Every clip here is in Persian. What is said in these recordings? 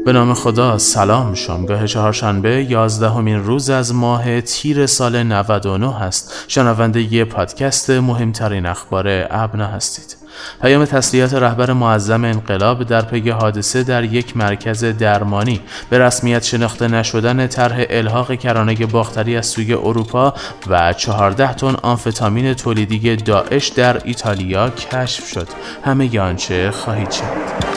به نام خدا. سلام. شامگاه چهارشنبه 11مین روز از ماه تیر سال 99 است. شنونده ی پادکست مهمترین اخبار ابنا هستید. پیام تسلیت رهبر معظم انقلاب در پی حادثه در یک مرکز درمانی، به رسمیت شناخته نشدن طرح الحاق کرانه باختری از سوی اروپا و 14 تن آمفتامین تولیدی داعش در ایتالیا کشف شد. همه آنچه خواهید شنید.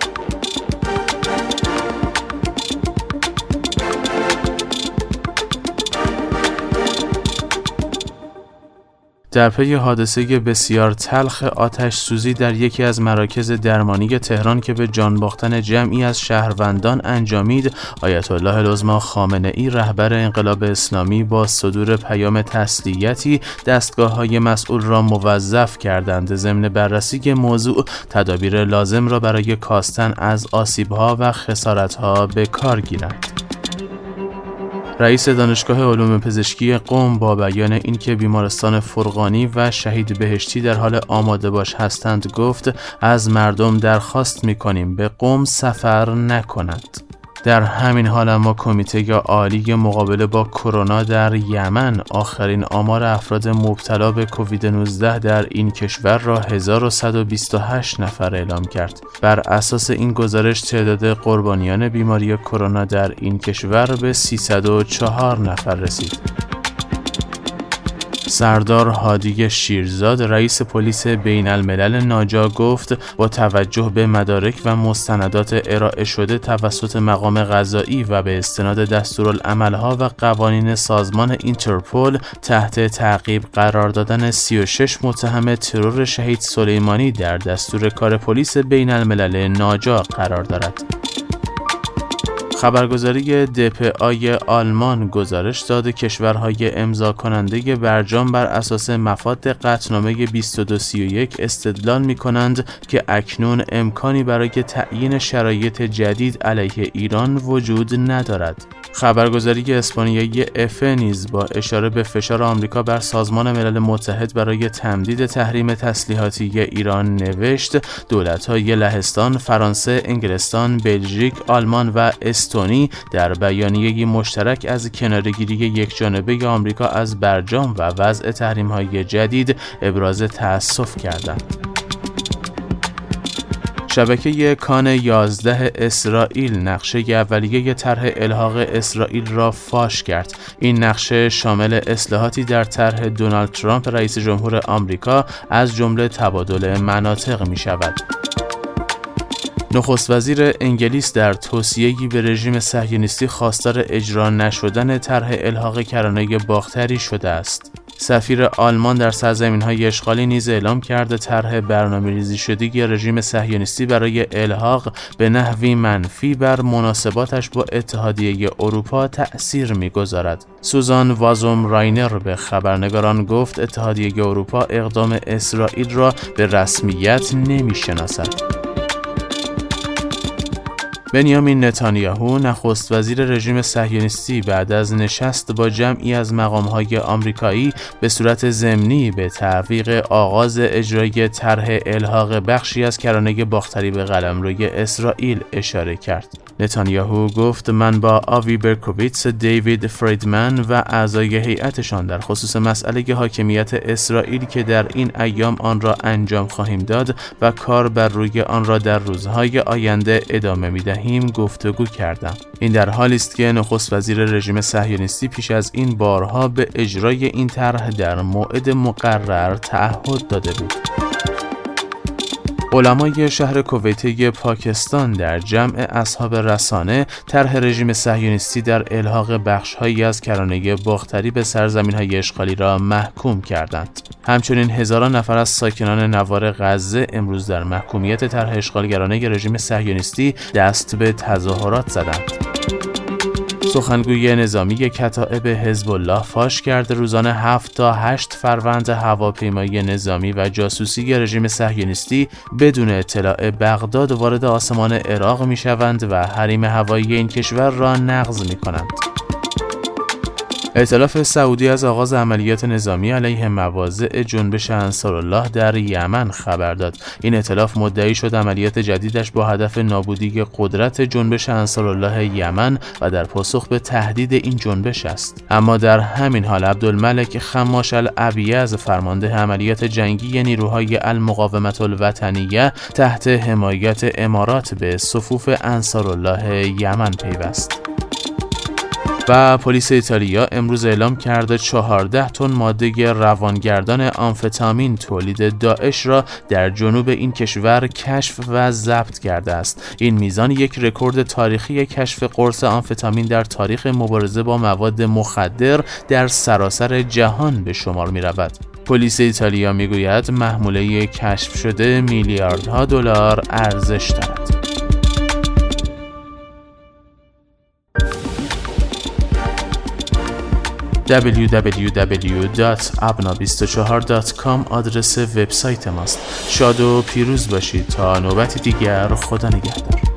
در پی حادثه بسیار تلخ آتش سوزی در یکی از مراکز درمانی تهران که به جان باختن جمعی از شهروندان انجامید، آیت الله العظمی خامنه‌ای رهبر انقلاب اسلامی با صدور پیام تسلیتی دستگاه‌های مسئول را موظف کردند ضمن بررسی موضوع تدابیر لازم را برای کاستن از آسیب‌ها و خسارت‌ها به کار گیرند. رئیس دانشگاه علوم پزشکی قم با بیان اینکه بیمارستان فرغانی و شهید بهشتی در حال آماده باش هستند گفت از مردم درخواست می‌کنیم به قم سفر نکنند. در همین حال اما کمیته عالی مقابله با کرونا در یمن آخرین آمار افراد مبتلا به کووید 19 در این کشور را 1128 نفر اعلام کرد. بر اساس این گزارش تعداد قربانیان بیماری کرونا در این کشور به 304 نفر رسید. سردار هادی شیرزاد رئیس پلیس بین الملل ناجا گفت با توجه به مدارک و مستندات ارائه شده توسط مقام قضایی و به استناد دستورالعملها و قوانین سازمان اینترپل تحت تعقیب قرار دادن 36 متهم ترور شهید سلیمانی در دستور کار پلیس بین الملل ناجا قرار دارد. خبرگزاری دپآ آلمان گزارش داد کشورهای امضا کننده برجام بر اساس مفاد قطعنامه 2231 استدلال می کنند که اکنون امکانی برای تعیین شرایط جدید علیه ایران وجود ندارد. خبرگزاری اسپانیایی افه نیز با اشاره به فشار آمریکا بر سازمان ملل متحد برای تمدید تحریم تسلیحاتی ایران نوشت دولت‌های لهستان، فرانسه، انگلستان، بلژیک، آلمان و استونی در بیانیه‌ای مشترک از کناره‌گیری یکجانبه آمریکا از برجام و وضع تحریم‌های جدید ابراز تأسف کردند. شبکه کان 11 اسرائیل نقشه اولیه طرح الحاق اسرائیل را فاش کرد. این نقشه شامل اصلاحاتی در طرح دونالد ترامپ رئیس جمهور آمریکا از جمله تبادل مناطق می شود. نخست وزیر انگلیس در توصیه‌ای به رژیم صهیونیستی خواستار اجرا نشدن طرح الحاق کرانه باختری شده است. سفیر آلمان در سرزمین‌های اشغالی نیز اعلام کرده طرح برنامه‌ریزی شده رژیم صهیونیستی برای الحاق به نحوی منفی بر مناسباتش با اتحادیه اروپا تأثیر می‌گذارد. سوزان وازوم راینر به خبرنگاران گفت اتحادیه اروپا اقدام اسرائیل را به رسمیت نمی‌شناسد. بنیامین نتانیاهو نخست وزیر رژیم صهیونیستی بعد از نشست با جمعی از مقام‌های آمریکایی به صورت ضمنی به تعویق آغاز اجرای طرح الحاق بخشی از کرانه باختری به قلمروی اسرائیل اشاره کرد. نتانیاهو گفت من با آوی برکوویتس، دیوید فریدمن و اعضای هیئتشان در خصوص مسئله حاکمیت اسرائیل که در این ایام آن را انجام خواهیم داد و کار بر روی آن را در روزهای آینده ادامه می‌دهیم گفتگو کردم. این در حالی است که نخست وزیر رژیم صهیونیستی پیش از این بارها به اجرای این طرح در موعد مقرر تعهد داده بود. علمای شهر کویت پاکستان در جمع اصحاب رسانه طرح رژیم صهیونیستی در الحاق بخش‌هایی از کرانه باختری به سرزمین‌های اشغالی را محکوم کردند. همچنین هزاران نفر از ساکنان نوار غزه امروز در محکومیت طرح اشغالگرانه رژیم صهیونیستی دست به تظاهرات زدند. سخنگوی نظامی کتائب حزب الله فاش کرده روزانه 7 تا 8 فروند هواپیمایی نظامی و جاسوسی رژیم صهیونیستی بدون اطلاع بغداد وارد آسمان عراق می‌شوند و حریم هوایی این کشور را نقض می‌کنند. ائتلاف سعودی از آغاز عملیات نظامی علیه مواضع جنبش انصارالله در یمن خبر داد. این ائتلاف مدعی شد عملیات جدیدش با هدف نابودی قدرت جنبش انصارالله یمن و در پاسخ به تهدید این جنبش است. اما در همین حال عبدالملک خماش الابیض فرمانده عملیات جنگی نیروهای المقاومت الوطنیه تحت حمایت امارات به صفوف انصارالله یمن پیوست. و پلیس ایتالیا امروز اعلام کرده 14 تن ماده روانگردان آمفتامین تولید داعش را در جنوب این کشور کشف و ضبط کرده است. این میزان یک رکورد تاریخی کشف قرص آمفتامین در تاریخ مبارزه با مواد مخدر در سراسر جهان به شمار می رود. پلیس ایتالیا می گوید محموله کشف شده میلیاردها دلار ارزش دارد. www.abna24.com آدرس وبسایت ماست. شاد و پیروز باشید تا نوبت دیگر. خدا نگهدار.